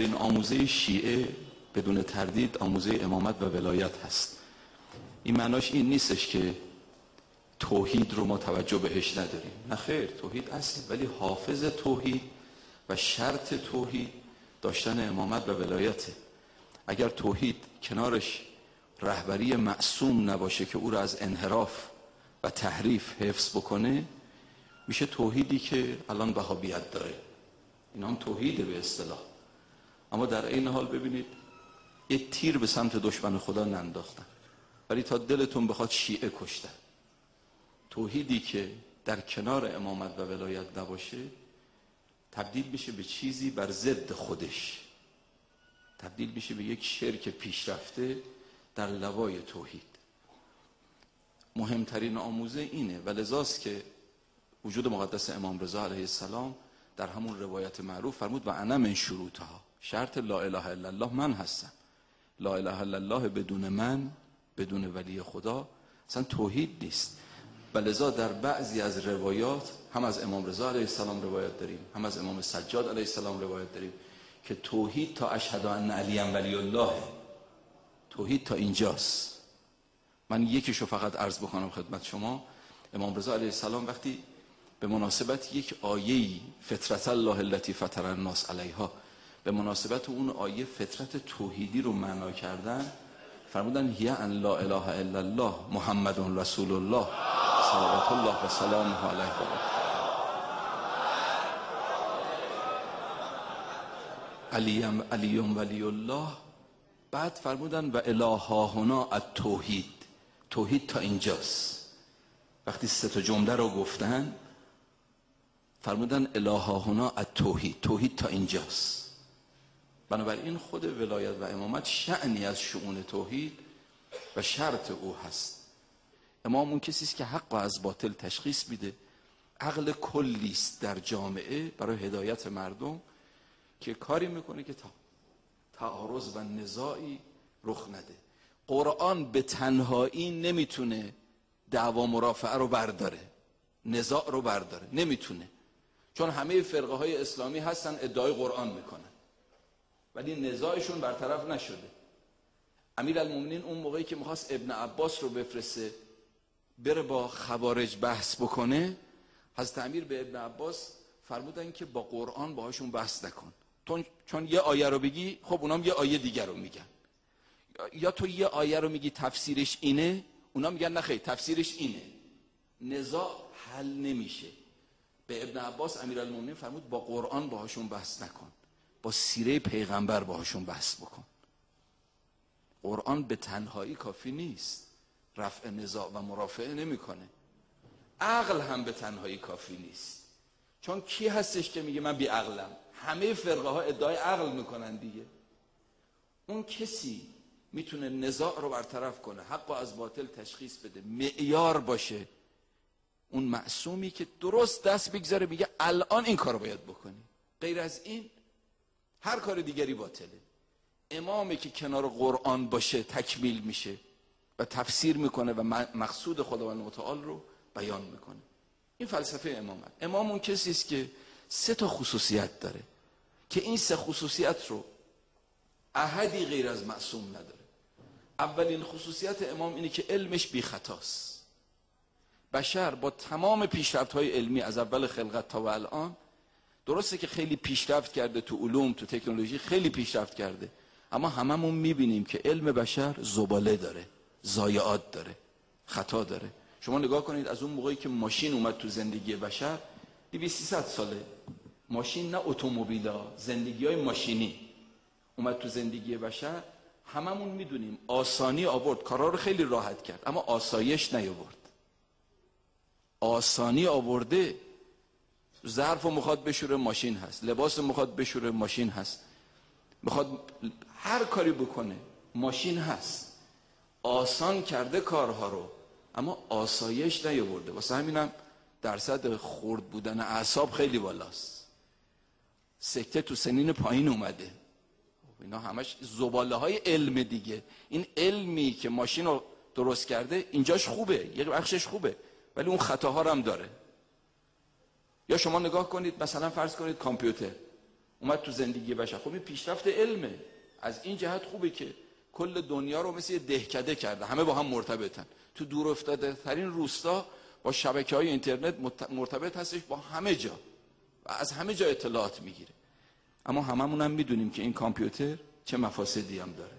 مهمترین آموزه شیعه بدون تردید آموزه امامت و ولایت هست. این معناش این نیستش که توحید رو ما توجه بهش نداریم، نه خیر، توحید اصلی، ولی حافظ توحید و شرط توحید داشتن امامت و ولایته. اگر توحید کنارش رهبری معصوم نباشه که او را از انحراف و تحریف حفظ بکنه، میشه توحیدی که الان وهابیت داره. اینا هم توحیده به اصطلاح، اما در این حال ببینید یه تیر به سمت دشمن خدا ننداختن، ولی تا دلتون بخواد شیعه کشتن. توحیدی که در کنار امامت و ولایت نباشه تبدیل میشه به چیزی بر ضد خودش، تبدیل میشه به یک شرک پیشرفته در لوای توحید. مهمترین آموزه اینه و لذاست که وجود مقدس امام رضا علیه السلام در همون روایت معروف فرمود و انا من شروطها، شرط لا اله الا الله من هستم. لا اله الا الله بدون من، بدون ولی خدا اصلا توحید نیست. و لذا در بعضی از روایات هم از امام رضا علیه السلام روایت داریم، هم از امام سجاد علیه السلام روایت داریم که توحید تا اشهد ان علی ولی الله، توحید تا اینجاست. من یکیشو فقط عرض بکنم خدمت شما. امام رضا علیه السلام وقتی به مناسبت یک آیه‌ای فطرت الله التي فطر الناس علیها، به مناسبت اون آیه فطرت توحیدی رو معنا کردن، فرمودن هی ان لا اله الا الله محمد رسول الله صلوات الله و سلامه علیه علی ولی الله. بعد فرمودن و الها هنا التوحید، توحید تا اینجاست. وقتی سه تا جمله رو گفتن فرمودن الها هنا التوحید، توحید تا اینجاست. بنابراین خود ولایت و امامت شأنی از شؤون توحید و شرط او هست. امام اون کسی است که حق و از باطل تشخیص میده، عقل کلی است در جامعه برای هدایت مردم که کاری میکنه که تعارض و نزاعی رخ نده. قرآن به تنهایی نمیتونه دعوا مرافعه رو برداره، نزاع رو برداره، نمیتونه. چون همه فرقه های اسلامی هستن ادعای قرآن میکنن ولی نزاعشون برطرف نشده. امیرالمومنین اون موقعی که میخواست ابن عباس رو بفرسته بره با خوارج بحث بکنه، حضرت امیر به ابن عباس فرمودن که با قرآن باهاشون بحث نکن، چون یه آیه رو بگی خب اونام یه آیه دیگر رو میگن، یا تو یه آیه رو میگی تفسیرش اینه، اونا میگن نه خیر تفسیرش اینه، نزاع حل نمیشه. به ابن عباس امیرالمومنین فرمود با قرآن باهاشون بحث نکن، با سیره پیغمبر باهاشون بحث بکن. قرآن به تنهایی کافی نیست، رفع نزاع و مرافعه نمیکنه. عقل هم به تنهایی کافی نیست، چون کی هستش که میگه من بی عقلم؟ همه فرقه ها ادعای عقل میکنن دیگه. اون کسی میتونه نزاع رو برطرف کنه، حق و از باطل تشخیص بده، معیار باشه. اون معصومی که درست دست بگذاره میگه الان این کارو باید بکنی، غیر از این هر کار دیگری باطله. امامی که کنار قرآن باشه تکمیل میشه و تفسیر میکنه و مقصود خداوند متعال رو بیان میکنه. این فلسفه امامت. امام اون کسی است که سه تا خصوصیت داره که این سه خصوصیت رو احدی غیر از معصوم نداره. اولین خصوصیت امام اینه که علمش بی خطاست. بشر با تمام پیشرفت‌های علمی از اول خلقت تا الان، درسته که خیلی پیشرفت کرده تو علوم، تو تکنولوژی خیلی پیشرفت کرده، اما هممون میبینیم که علم بشر زباله داره، ضایعات داره، خطا داره. شما نگاه کنید از اون موقعی که ماشین اومد تو زندگی بشر 200-300 ساله، ماشین نه اتومبیلا، زندگی‌های ماشینی اومد تو زندگی بشر، هممون میدونیم آسانی آورد، کارا رو خیلی راحت کرد، اما آسایش نیاورد. آسانی آورده، ظرف رو میخواد بشوره ماشین هست، لباس رو میخواد بشوره ماشین هست، میخواد هر کاری بکنه ماشین هست. آسان کرده کارها رو اما آسایش نیاورده. واسه همینم درصد خرد بودن اعصاب خیلی بالاست، سکته تو سنین پایین اومده. اینا همش زباله های علم دیگه. این علمی که ماشین رو درست کرده اینجاش خوبه، یک بخشش خوبه، ولی اون خطاها هم داره. یا شما نگاه کنید مثلا فرض کنید کامپیوتر، اومد تو زندگی بشر. خب این پیشرفت علمه. از این جهت خوبه که کل دنیا رو مثل یه دهکده کرده، همه با هم مرتبطن. تو دور افتاده ترین روستا با شبکه‌های اینترنت مرتبط هستش با همه جا و از همه جا اطلاعات میگیره. اما هممون هم میدونیم که این کامپیوتر چه مفاسدی هم داره.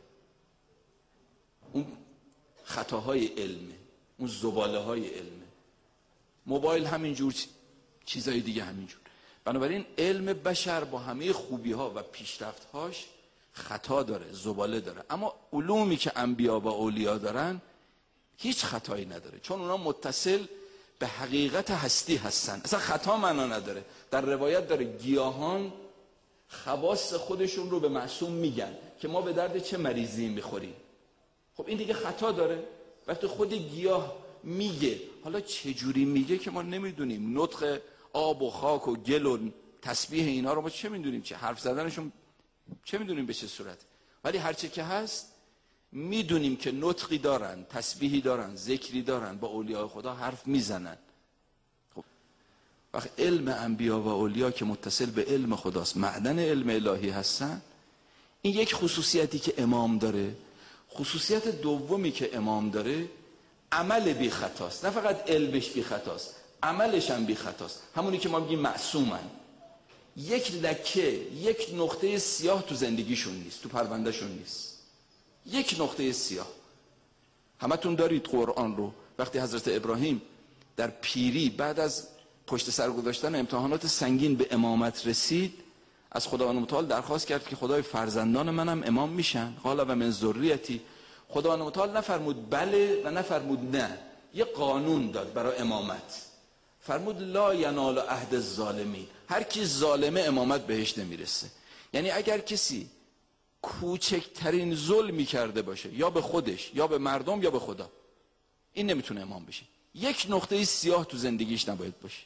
اون خطاهای علمه، اون زباله‌های علمه. موبایل همینجور، چیزای دیگه همینجور. بنابراین علم بشر با همه خوبی‌ها و پیشرفت‌هاش خطا داره، زباله داره. اما علومی که انبیا و اولیا دارن هیچ خطایی نداره، چون اونا متصل به حقیقت هستی هستن. اصلا خطا معنا نداره. در روایت داره گیاهان خواص خودشون رو به معصوم میگن که ما به درد چه مریضی میخوریم. خب این دیگه خطا داره. وقتی خود گیاه میگه، حالا چه جوری میگه که ما نمیدونیم. نطق آب و خاک و گل و تسبیح اینا رو ما چه میدونیم، چه حرف زدنشون چه میدونیم به چه صورت. ولی هرچه که هست میدونیم که نطقی دارن، تسبیحی دارن، ذکری دارن، با اولیاء خدا حرف میزنن. خب وقت علم انبیا و اولیا که متصل به علم خداست، معدن علم الهی هستن، این یک خصوصیتی که امام داره. خصوصیت دومی که امام داره عمل بی خطاست. نه فقط علمش بی خطاست، عملش هم بی خطاست. همونی که ما میگیم معصومن. یک لکه، یک نقطه سیاه تو زندگیشون نیست، تو پروندهشون نیست. یک نقطه سیاه. همتون دارید قرآن رو. وقتی حضرت ابراهیم در پیری بعد از پشت سر گذاشتن امتحانات سنگین به امامت رسید، از خداوند متعال درخواست کرد که خدای فرزندان منم امام میشن. قال و من ذریتی. خداوند متعال نفرمود بله و نفرمود نه، یه قانون داد برای امامت. فرمود لا ینال عهد الظالمین. هر کی ظالمه امامت بهش نمیرسه. یعنی اگر کسی کوچکترین ظلمی کرده باشه، یا به خودش یا به مردم یا به خدا، این نمیتونه امام بشه. یک نقطه سیاه تو زندگیش نباید باشه.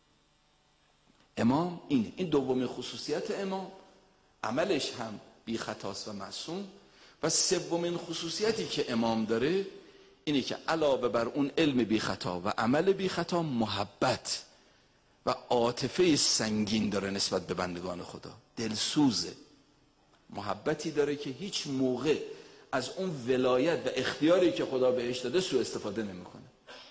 امام اینه. این دومین خصوصیت امام، عملش هم بی خطاست و معصوم. و سومین خصوصیتی که امام داره اینه که علاوه بر اون علم بی خطا و عمل بی خطا، محبت و عاطفه سنگین داره نسبت به بندگان خدا. دلسوزه. محبتی داره که هیچ موقع از اون ولایت و اختیاری که خدا بهش داده سوء استفاده نمیکنه.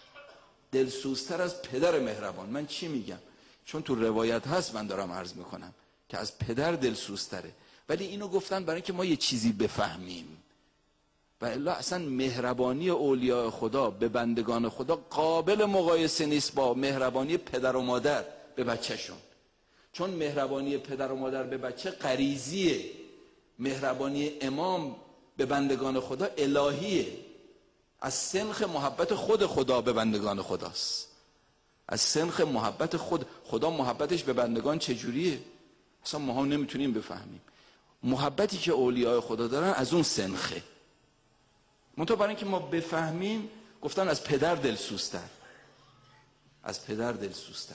دلسوزتر از پدر مهربان. من چی میگم؟ چون تو روایت هست، من دارم عرض میکنم که از پدر دلسوزتره. ولی اینو گفتن برای اینکه ما یه چیزی بفهمیم. و الا اصلا مهربانی اولیاء خدا به بندگان خدا قابل مقایسه نیست با مهربانی پدر و مادر به بچهشون. چون مهربانی پدر و مادر به بچه غریزیه، مهربانی امام به بندگان خدا الهیه. از سنخ محبت خود خدا به بندگان خداست. از سنخ محبت خدا محبتش به بندگان چجوریه؟ اصلا ما هم نمیتونیم بفهمیم. محبتی که اولیاء خدا دارن از اون سنخه. منتها برای اینکه ما بفهمیم گفتن از پدر دلسوزتر. از پدر دلسوزتر.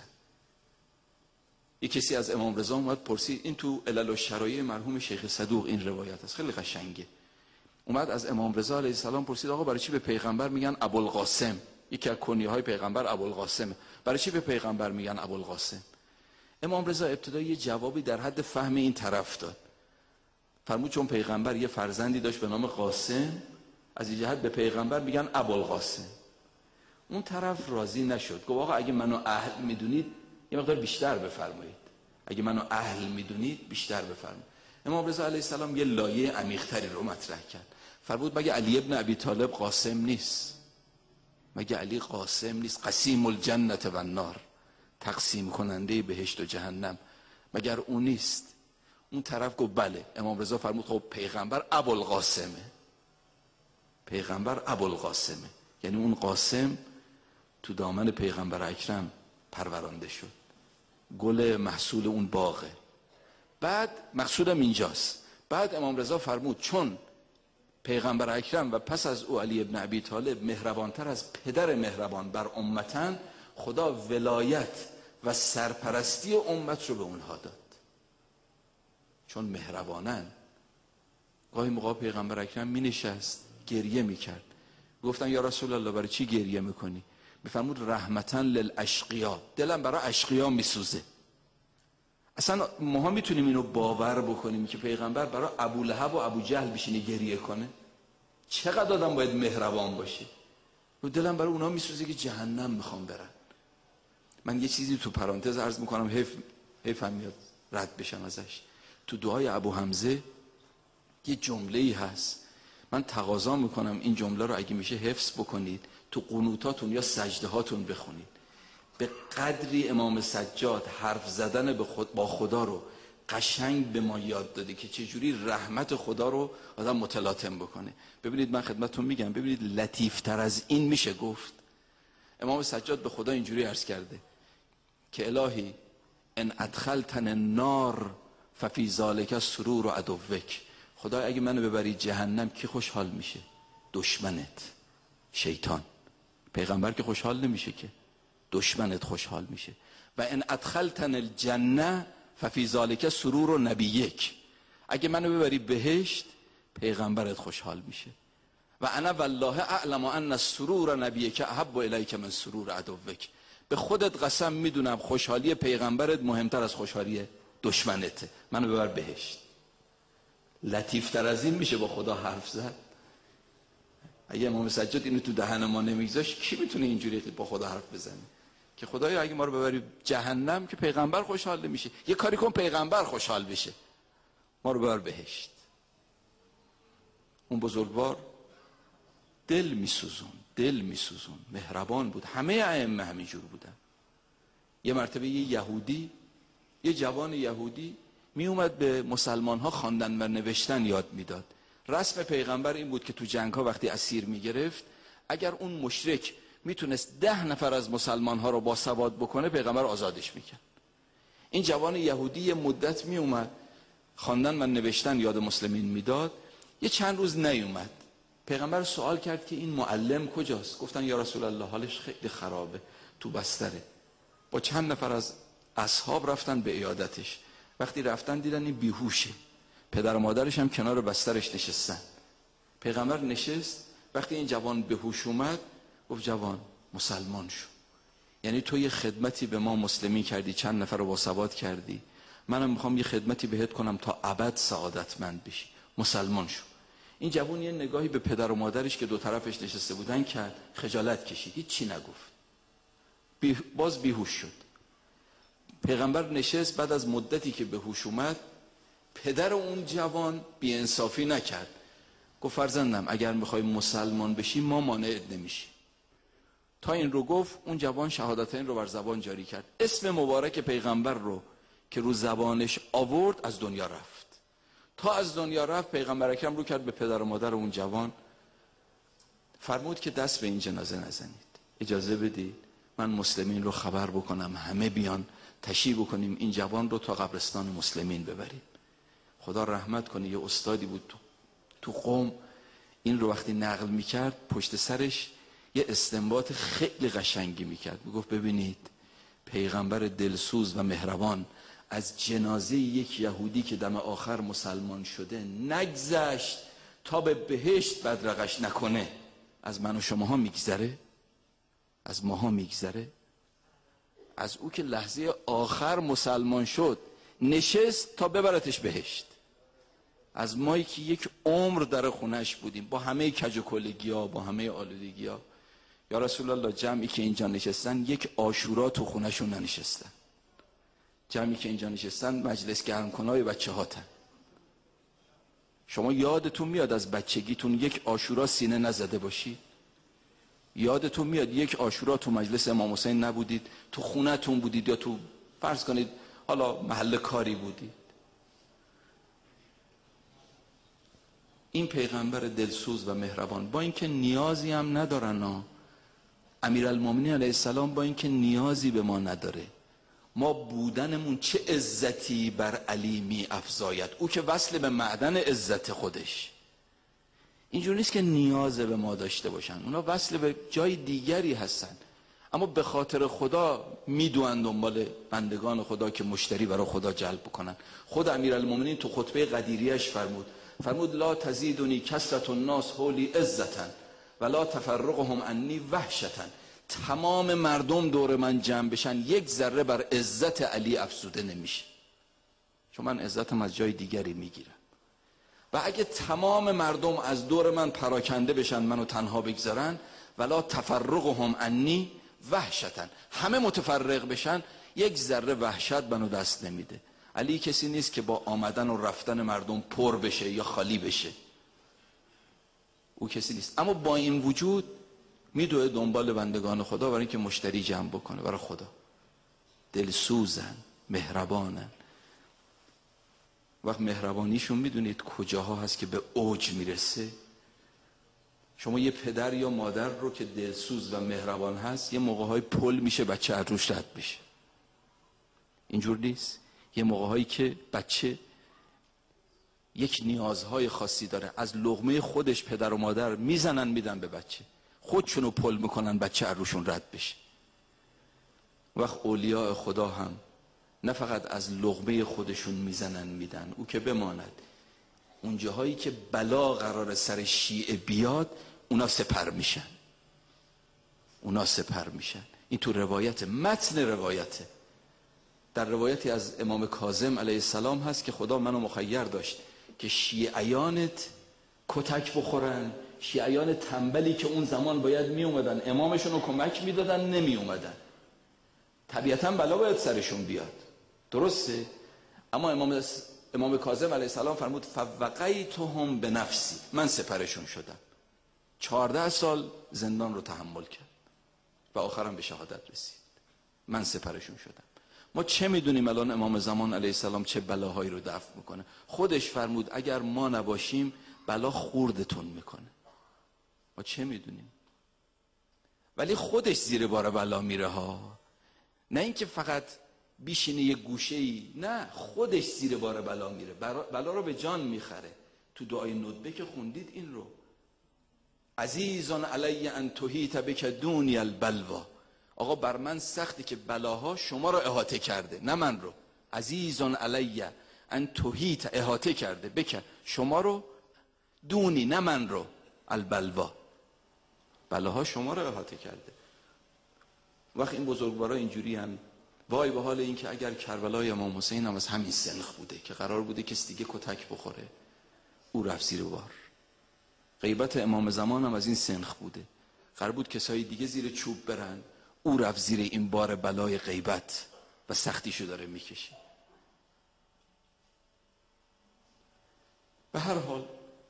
یک کسی از امام رضا اومد پرسید، این تو علل و شرایع مرحوم شیخ صدوق این روایت است، خیلی قشنگه. اومد از امام رضا علیه السلام پرسید آقا برای چی به پیغمبر میگن ابوالقاسم؟ یکی از کنیه‌های پیغمبر ابوالقاسم. برای چی به پیغمبر میگن ابوالقاسم؟ امام رضا ابتدا یه جوابی در حد فهم این طرف داد. فرمود چون پیغمبر یه فرزندی داشت به نام قاسم، از این جهت به پیغمبر میگن ابوالقاسم. اون طرف راضی نشد، گفت آقا اگه منو اهل میدونید یه مقدار بیشتر بفرمایید. اگه منو اهل میدونید بیشتر بفرمایید. امام رضا علیه السلام یه لایه عمیق‌تری رو مطرح کرد. فرمود مگه علی ابن ابی طالب قاسم نیست؟ مگه علی قاسم نیست؟ قسیم الجنة و النار، تقسیم کننده بهشت و جهنم، مگر اون نیست؟ اون طرف گفت بله. امام رضا فرمود خب پیغمبر ابوالقاسمه. پیغمبر ابوالقاسمه، یعنی اون قاسم تو دامن پیغمبر اکرم پرورانده شد، گل محصول اون باغه. بعد مقصودم اینجاست. بعد امام رضا فرمود چون پیغمبر اکرم و پس از او علی ابن ابی طالب مهربانتر از پدر مهربان بر امتن، خدا ولایت و سرپرستی امت رو به اونها داد. چون مهربانن. گاهی موقع پیغمبر اکرم می نشست گریه می کرد. گفتن یا رسول الله برای چی گریه میکنی؟ میفرمود رحمتاً للاشقیا، دلم برای اشقیا میسوزه. اصلا ما میتونیم اینو باور بکنیم که پیغمبر برای ابولهب و ابوجهل بشینه گریه کنه؟ چقدر آدم باید مهربان باشه. و دلم برای اونا میسوزه که جهنم میخوام برن. من یه چیزی تو پرانتز عرض میکنم، حیفم میاد رد بشم ازش. تو دعای ابو حمزه یه جمله‌ای هست، من تقاضا میکنم این جمله رو اگه میشه حفظ بکنید، تو قنوتاتون یا سجده هاتون بخونید. به قدری امام سجاد حرف زدن با خدا رو قشنگ به ما یاد داده که چجوری رحمت خدا رو آدم متلاطم بکنه. ببینید من خدمتتون میگم، ببینید لطیفتر از این میشه گفت. امام سجاد به خدا اینجوری عرض کرده که الهی ان ادخلتن النار ففی ذلک سرور عدوک. خدا اگه منو ببری جهنم کی خوشحال میشه؟ دشمنت، شیطان. پیغمبر که خوشحال نمیشه که، دشمنت خوشحال میشه. و ان ادخلتن الجنه ففی ذلک سرور نبیک. اگه منو ببری بهشت پیغمبرت خوشحال میشه. و انا والله اعلم ان السرور نبیک احب الیک من سرور عدوک. به خودت قسم میدونم خوشحالی پیغمبرت مهمتر از خوشحالی دشمنته. منو ببر بهشت. لطیفتر از این میشه با خدا حرف زد؟ اگه امام سجاد اینو تو دهن ما نمیگذاشت کی میتونه اینجوری با خدا حرف بزنه که خدایا اگه ما رو ببری جهنم که پیغمبر خوشحال نمیشه، یه کاری کن پیغمبر خوشحال بشه، ما رو ببر بهشت. اون بزرگوار دل میسوزون، مهربان بود. همه ائمه همینجور بودن. یه مرتبه یه جوان یهودی می اومد به مسلمان ها خواندن و نوشتن یاد میداد. رسم پیغمبر این بود که تو جنگ ها وقتی اسیر میگرفت، اگر اون مشرک میتونست 10 نفر از مسلمان ها رو باسواد بکنه پیغمبر آزادش میکرد. این جوان یهودی یه مدت می اومد خواندن و نوشتن یاد مسلمین میداد. یه چند روز نیومد. پیغمبر سوال کرد که این معلم کجاست؟ گفتن یا رسول الله حالش خیلی خرابه، تو بستره. با چند نفر از اصحاب رفتن به عیادتش. وقتی رفتن دیدن این بیهوشه، پدر و مادرش هم کنار بسترش نشستن. پیغمبر نشست، وقتی این جوان به هوش اومد گفت جوان مسلمان شو، یعنی تو یه خدمتی به ما مسلمین کردی، چند نفر رو باسواد کردی، منم میخوام یه خدمتی بهت کنم تا ابد سعادتمند بشی، مسلمان شو. این جوان یه نگاهی به پدر و مادرش که دو طرفش نشسته بودن کرد، خجالت کشید، هیچ چی نگفت، باز بیهوش شد. پیغمبر نشست، بعد از مدتی که به هوش اومد پدر اون جوان بی‌انصافی نکرد، گفت فرزندم اگر میخوای مسلمان بشی ما مانعت نمیشی. تا این رو گفت اون جوان شهادتین رو بر زبان جاری کرد، اسم مبارک پیغمبر رو که رو زبانش آورد از دنیا رفت. تا از دنیا رفت پیغمبر اکرم رو کرد به پدر و مادر اون جوان، فرمود که دست به این جنازه نزنید، اجازه بدید من مسلمین رو خبر بکنم، همه بیان تشییع بکنیم این جوان رو تا قبرستان مسلمین ببریم. خدا رحمت کنه یه استادی بود تو قم، این رو وقتی نقل میکرد پشت سرش یه استنباط خیلی قشنگی میکرد، میگفت ببینید پیغمبر دلسوز و مهربان از جنازه یک یهودی که دم آخر مسلمان شده نگذشت تا به بهشت بدرقش نکنه. از من و شماها میگذره؟ از ماها میگذره؟ از او که لحظه آخر مسلمان شد نشست تا ببرتش بهشت. از مایی که یک عمر در خونش بودیم با همه کج و کلگی ها، با همه آلودگی ها، یا رسول الله جمعی که اینجا نشستن یک عاشورا تو خونشون ننشستن، جمعی که اینجا نشستن مجلس گرمکنای بچه هاتن. شما یادتون میاد از بچگیتون یک عاشورا سینه نزده باشی؟ یادتون میاد یک عاشورا تو مجلس امام حسین نبودید، تو خونتون بودید یا تو فرض کنید حالا محل کاری بودید؟ این پیغمبر دلسوز و مهربان با اینکه نیازی هم ندارن، امیرالمومنین علیه السلام با اینکه نیازی به ما نداره، ما بودنمون چه عزتی بر علی می افزاید، او که وصل به معدن عزت خودش. اینجور نیست که نیاز به ما داشته باشن، اونا وصل به جای دیگری هستن، اما به خاطر خدا میدوئن دنبال بندگان خدا که مشتری برای خدا جلب بکنن. خود امیرالمومنین تو خطبه قدیریش فرمود لا تزیدنی کثرة الناس حولی عزتا ولا تفرقهم عنی وحشتا. تمام مردم دور من جمع بشن یک ذره بر عزت علی افزوده نمیشه. چون من عزتم از جای دیگری میگیرم. و اگه تمام مردم از دور من پراکنده بشن، منو تنها بگذارن، ولا تفرقهم عنی وحشتن، همه متفرق بشن، یک ذره وحشت منو دست نمیده. علی کسی نیست که با آمدن و رفتن مردم پر بشه یا خالی بشه، او کسی نیست. اما با این وجود میدوه دنبال بندگان خدا برای اینکه مشتری جمع بکنه برای خدا. دلسوزن، مهربانن. وقت مهربانیشون میدونید کجاها هست که به اوج میرسه؟ شما یه پدر یا مادر رو که دلسوز و مهربان هست، یه موقع‌های پل میشه بچه از روش رد بشه. اینجور نیست؟ یه موقع‌هایی که بچه یک نیازهای خاصی داره، از لقمه خودش پدر و مادر میزنن میدن به بچه، خودشونو پل میکنن بچه از روشون رد بشه. وقت اولیاء خدا هم نه فقط از لقمه خودشون میزنن میدن، او که بماند، اون جاهایی که بلا قرار سر شیعه بیاد اونا سپر میشن. این تو روایت، متن روایته. در روایتی از امام کاظم علیه السلام هست که خدا منو مخیر داشت که شیعیانت کتک بخورن، شیعیان تنبلی که اون زمان باید می اومدن امامشون رو کمک میدادن نمی اومدن، طبیعتا بلا باید سرشون بیاد، درسته؟ اما امام کاظم علیه السلام فرمود فوقیتهم بنفسی، من سپرشون شدم. 14 سال زندان رو تحمل کرد و آخرم به شهادت رسید. من سپرشون شدم. ما چه میدونیم الان امام زمان علیه السلام چه بلاهایی رو دفع میکنه؟ خودش فرمود اگر ما نباشیم بلا خوردتون میکنه. ما چه میدونیم؟ ولی خودش زیر بار بلا میره ها، نه اینکه فقط بیشینه یه گوشه‌ای، نه، خودش زیر بار بلا میره، بلا رو به جان میخره. تو دعای ندبه که خوندید این رو، عزیزان علی ان تحیط بک دونی البلوا، آقا بر من سختی که بلاها شما رو احاطه کرده، نه من رو. عزیزان علی ان تحیط، احاطه کرده، بک، شما رو، دونی، نه من رو، البلوا، بلاها شما رو احاطه کرده. وقت این بزرگوارا اینجوری هم، وای به حال این که اگر کربلای امام حسین هم از همین سنخ بوده که قرار بوده کسی دیگه کتک بخوره، او رفت زیر بار. غیبت امام زمان هم از این سنخ بوده، قرار بود کسای دیگه زیر چوب برن، او رفت زیر این بار بلای غیبت و سختیشو داره میکشه. به هر حال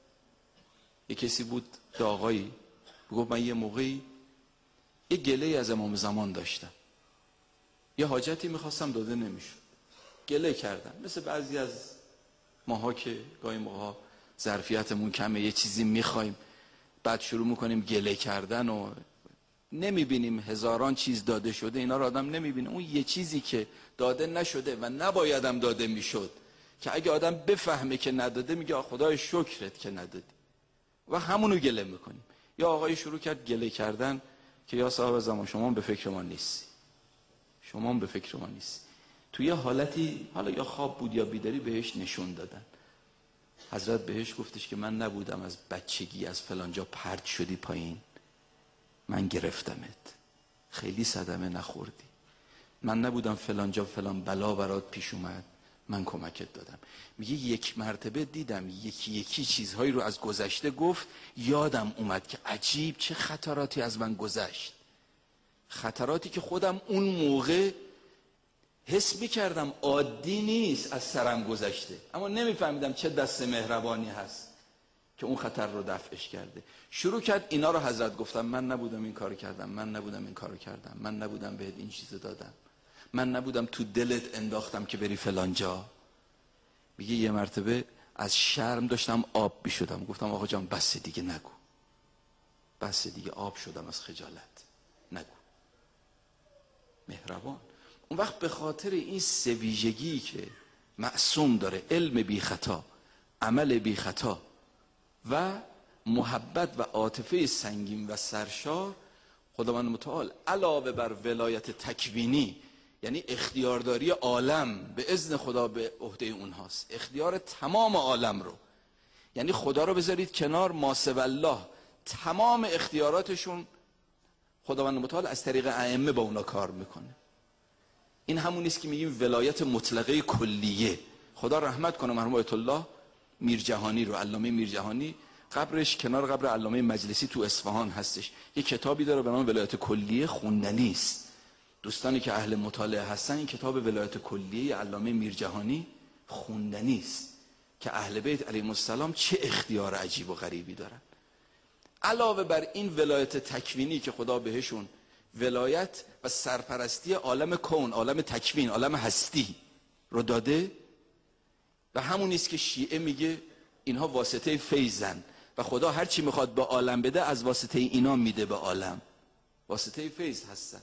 یه کسی بود آقایی بگو من یه موقعی یه گله از امام زمان داشتم، یه حاجتی میخواستم داده نمیشد، گله کردم. مثل بعضی از ماها که گاهی موقع ظرفیتمون کمه، یه چیزی میخوایم بعد شروع میکنیم گله کردن و نمیبینیم هزاران چیز داده شده، اینا رو آدم نمیبینه. اون یه چیزی که داده نشده و نبایدم داده میشد که اگه آدم بفهمه که نداده میگه خدای شکرت که ندادی، و همونو گله میکنیم. یا آقای شروع کرد گله کردن که یا صاحب زمان شما به فکر ما نیستی، شما به فکر ما نیستی. توی حالتی، حالا یا خواب بود یا بیداری، بهش نشون دادن. حضرت بهش گفتش که من نبودم از بچگی از فلانجا پرت شدی پایین، من گرفتمت، خیلی صدمه نخوردی. من نبودم فلانجا فلان بلا برات پیش اومد، من کمکت دادم. میگه یک مرتبه دیدم یکی چیزهایی رو از گذشته گفت، یادم اومد که عجیب چه خطراتی از من گذشت، خطراتی که خودم اون موقع حس میکردم عادی نیست از سرم گذشته، اما نمیفهمیدم چه دست مهربانی هست که اون خطر رو دفعش کرده. شروع کرد اینا رو حضرت گفتم، من نبودم این کارو کردم، من نبودم این کارو کردم، من نبودم بهت این چیزو دادم، من نبودم تو دلت انداختم که بری فلان جا. میگه یه مرتبه از شرم داشتم آب میشدم، گفتم آقا جان بس دیگه نگو، بس دیگه، آب شدم از خجالت، نگو. مهربان. اون وقت به خاطر این سه ویژگی که معصوم داره، علم بی خطا، عمل بی خطا و محبت و عاطفه سنگین و سرشار، خداوند متعال علاوه بر ولایت تکوینی، یعنی اختیارداری عالم به اذن خدا به عهده اونهاست، اختیار تمام عالم رو، یعنی خدا رو بذارید کنار، ما سوی الله تمام اختیاراتشون خداوند متعال از طریق ائمه با اونا کار میکنه. این همون نیست که میگیم ولایت مطلقه کلیه، خدا رحمت کنه مرحوم آیت الله میرجهانی رو، علامه میرجهانی، قبرش کنار قبر علامه مجلسی تو اصفهان هستش. یه کتابی داره به نام ولایت کلیه، خوندنی است. دوستانی که اهل مطالعه هستن این کتاب ولایت کلیه علامه میرجهانی خوندنی است که اهل بیت علیهم السلام چه اختیار عجیب و غریبی دارن. علاوه بر این ولایت تکوینی که خدا بهشون ولایت و سرپرستی عالم کون، عالم تکوین، عالم هستی رو داده، و همون نیست که شیعه میگه اینها واسطه فیضن و خدا هر چی میخواد به عالم بده از واسطه اینا میده به عالم، واسطه فیض هستن.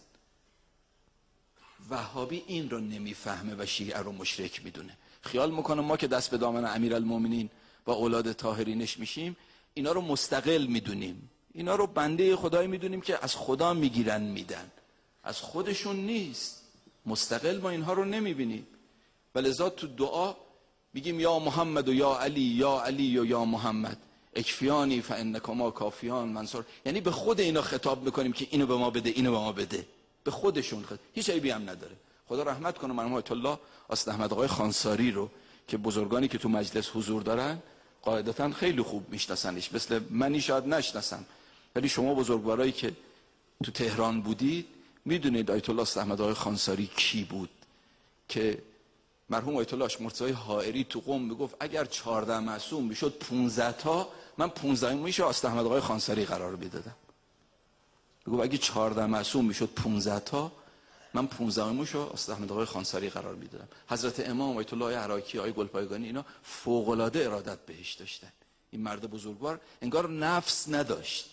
وهابی این رو نمیفهمه و شیعه رو مشرک میدونه. خیال میکنه ما که دست به دامن امیرالمومنین و اولاد طاهرینش میشیم اینا رو مستقل میدونیم، اینا رو بنده خدایی میدونیم که از خدا میگیرن میدن، از خودشون نیست. مستقل ما اینها رو نمیبینیم. ولذا تو دعا میگیم یا محمد و یا علی، یا علی و یا محمد اکفیانی فانکما کافیان منصور. یعنی به خود اینا خطاب میکنیم که اینو به ما بده، اینو به ما بده، به خودشون خطاب. هیچ عیبی هم نداره. خدا رحمت کنه مرحوم آیت الله استاد احمد آقای خانساری رو که بزرگانی که تو مجلس حضور دارن قاعدتا خیلی خوب میشناسنش، مثل منی شاید نشناسم، ولی شما بزرگوارایی که تو تهران بودید میدونید آیت الله استاد احمد آقای خانساری کی بود که مرحوم آیت الله اشمرزای حائری تو قم میگفت اگر 14 معصوم میشد 15 تا من 15 میشه استاد احمد آقای خانساری قرار میدادم. میگفت اگه 14 معصوم میشد 15 تا من 15 میشو استاد احمد آقای خانساری قرار میدادم. حضرت امام آیت الله عراقی، آقای گلپایگانی اینا فوق العاده ارادت بهش داشتن. این مرد بزرگوار انگار نفس نداشت،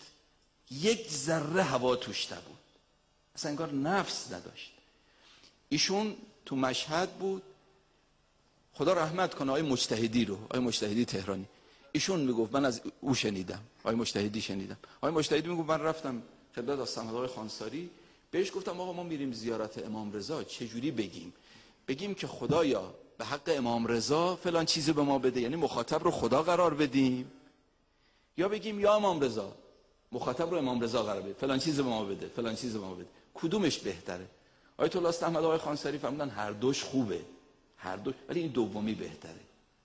یک ذره هوا توش نبود، اصلا انگار نفس نداشت. ایشون تو مشهد بود، خدا رحمت کنه آقای مجتهدی رو، آقای مجتهدی تهرانی، ایشون میگفت من از او شنیدم، آقای مجتهدی شنیدم، آقای مجتهدی میگفت من رفتم خدمت استاد احمد آقای خانساری بهش گفتم آقا ما میریم زیارت امام رضا چجوری بگیم که خدایا به حق امام رضا فلان چیزی به ما بده، یعنی مخاطب رو خدا قرار بدیم، یا بگیم یا امام رضا مخاطب رو امام رضا قرار بده فلان چیزی به ما بده، فلان چیزی به ما بده، کدومش بهتره؟ آیت الله استاد احمد آقای خانساری فرمودن هر دوش خوبه، هر دو، ولی این دومی بهتره.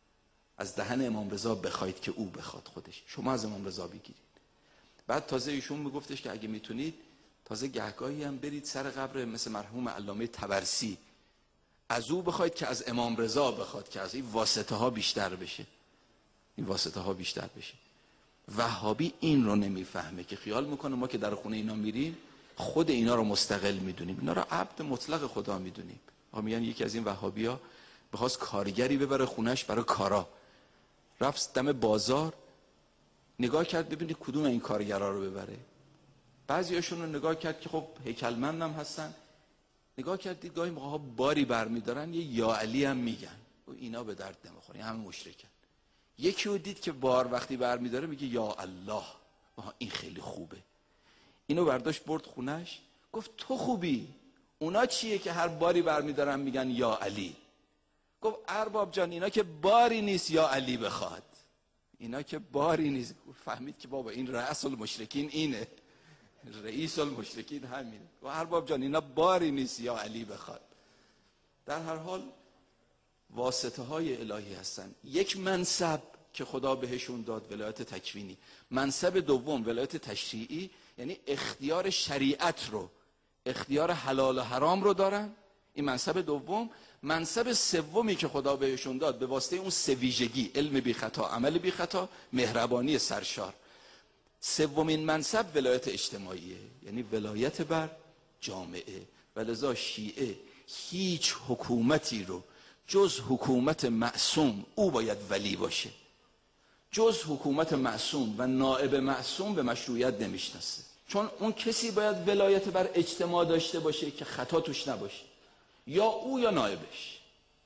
از دهن امام رضا بخواید که او بخواد خودش، شما از امام رضا بگیرید. بعد تازه ایشون میگفتش که اگه میتونید تازه گهگاهی هم برید سر قبر مثل مرحوم علامه طبرسی، از او بخواید که از امام رضا بخواد که از این واسطه ها بیشتر بشه، این واسطه ها بیشتر بشه. وهابی این رو نمیفهمه که خیال میکنه ما که در خونه اینا میریم خود اینا رو مستقل میدونیم، اینا رو عبد مطلق خدا میدونیم. میگن یکی از این وهابیا بخواست کارگری ببره خونش برای کارا، رفت دم بازار نگاه کرد ببینید کدوم این کارگرا رو ببره. بعضیاشون رو نگاه کرد که خب هیکلمندم هستن، نگاه کرد دید گاهی موقع‌ها باری برمیدارن یه یا علی هم میگن و اینا به درد نمیخوره، همه مشرکن. یکی رو دید که بار وقتی برمیداره میگه یا الله، این خیلی خوبه. اینو برداشت برد خونش، گفت تو خوبی، اونا چیه که هر باری برمیدارن میگن یا علی؟ گفت ارباب جان اینا که باری نیست یا علی بخواد، اینا که باری نیست. فهمید که بابا این رئیس المشرکین اینه، رئیس المشرکین همینه. گفت ارباب جان اینا باری نیست یا علی بخواد. در هر حال واسطه های الهی هستن. یک منصب که خدا بهشون داد ولایت تکوینی، منصب دوم ولایت تشریعی، یعنی اختیار شریعت رو، اختیار حلال و حرام رو دارن. این منصب دوم. منصب سومی که خدا بهشون داد به واسطه اون سه ویژگی، علم بی خطا، عمل بی خطا، مهربانی سرشار، سومین منصب ولایت اجتماعیه، یعنی ولایت بر جامعه. ولذا شیعه هیچ حکومتی رو جز حکومت معصوم او باید ولی باشه، جز حکومت معصوم و نائب معصوم به مشروعیت نمیشناسه. چون اون کسی باید ولایت بر اجتماع داشته باشه که خطا توش نباشه، یا او یا نائبش.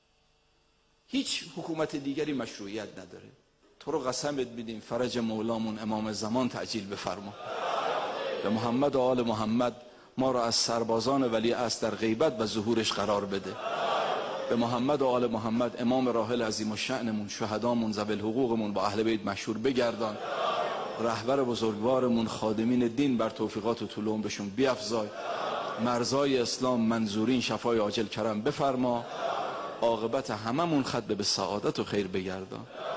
هیچ حکومت دیگری مشروعیت نداره. تو رو قسمت میدیم فرج مولامون امام زمان تعجیل بفرما. به محمد و آل محمد ما را از سربازان ولی عصر در غیبت و ظهورش قرار بده. به محمد و آل محمد امام راحل عظیم الشأنمون، شهدامون، ذوی الحقوقمون با اهل بیت مشهور بگردان. رهبر بزرگوارمون، خادمین دین بر توفیقات و طول عمرشون بیفزای. مرزای اسلام منظورین شفای عاجل کرم بفرما. عاقبت هممون ختم به سعادت و خیر بگردان.